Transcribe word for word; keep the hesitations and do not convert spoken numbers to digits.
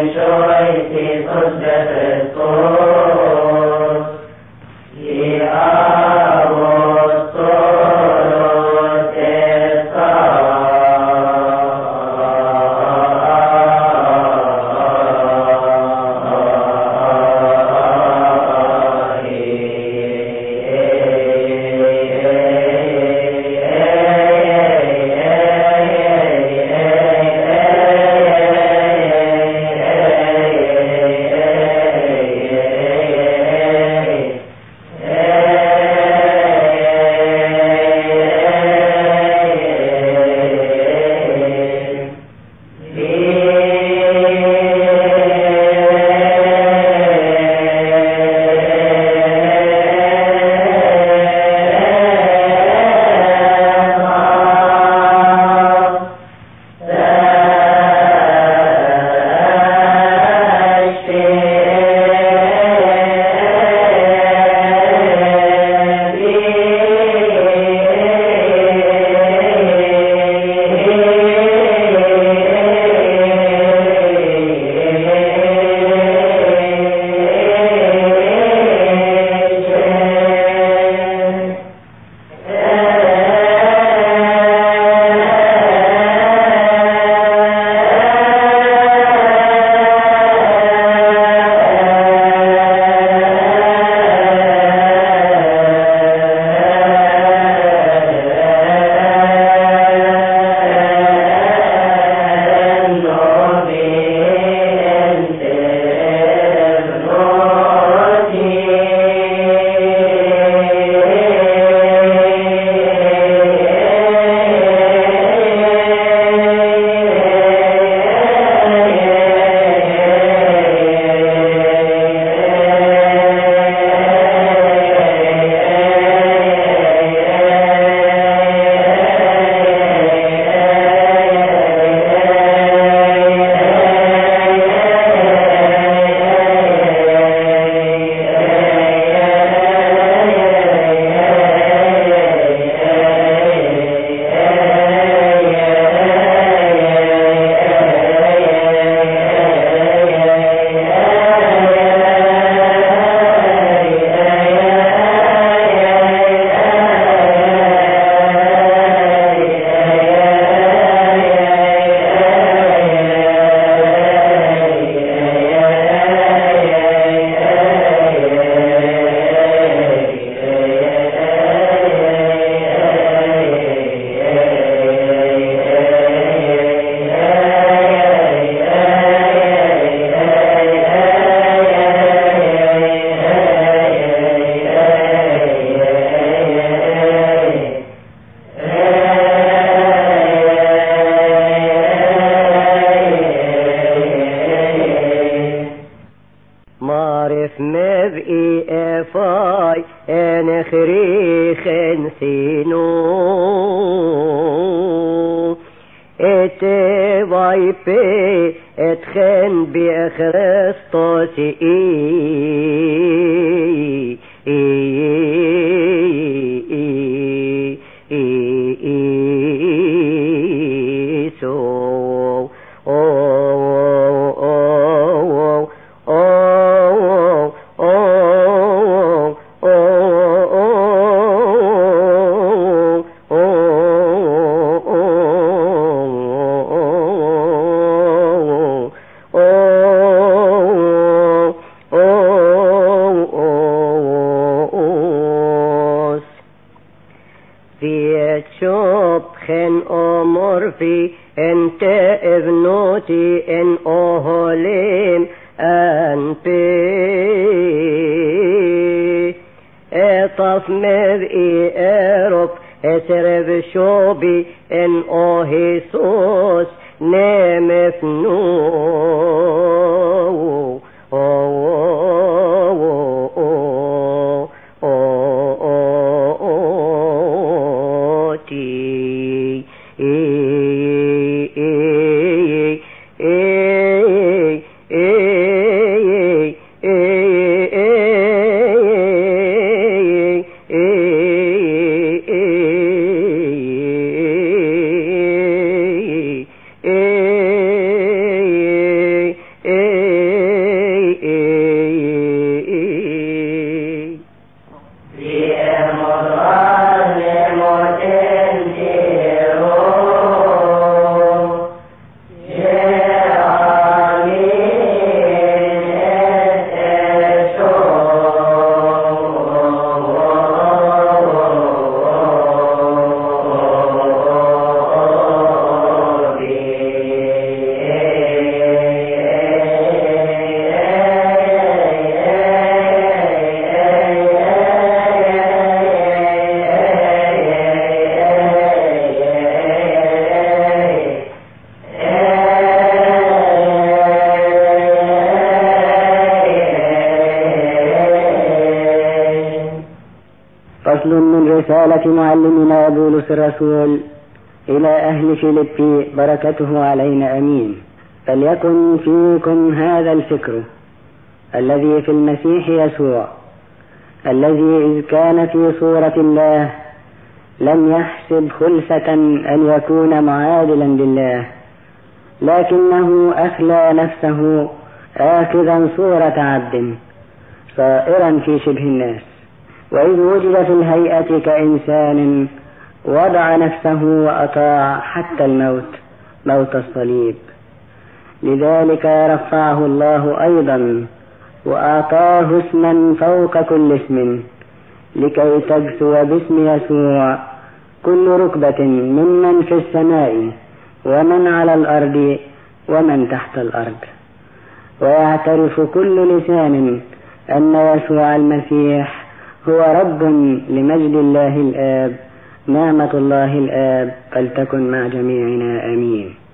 eh فصل من رسالة معلمنا بولس الرسول إلى أهل فيلبي بركته علينا أمين. فليكن فيكم هذا الفكر الذي في المسيح يسوع، الذي إذ كان في صورة الله لم يحسب خلسة أن يكون معادلا لله، لكنه أخلى نفسه آخذا صورة عبد صائرا في شبه الناس، وإذ وجد في الهيئة كإنسان وضع نفسه وأطاع حتى الموت، موت الصليب. لذلك رفعه الله أيضا وأعطاه اسما فوق كل اسم، لكي تجثو باسم يسوع كل ركبة ممن في السماء ومن على الأرض ومن تحت الأرض، ويعترف كل لسان أن يسوع المسيح هو رب لمجد الله الآب. نعمة الله الآب فلتكن مع جميعنا آمين.